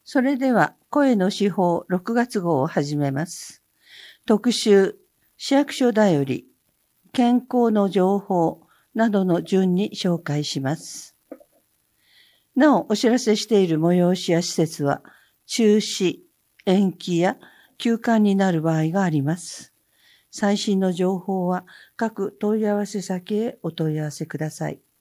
それでは、声の司法6月号を始めます。特集、市役所だより、健康の情報などの順に紹介します。なお、お知らせしている催しや施設は、中止、延期や休館になる場合があります。最新の情報は、各問い合わせ先へお問い合わせください。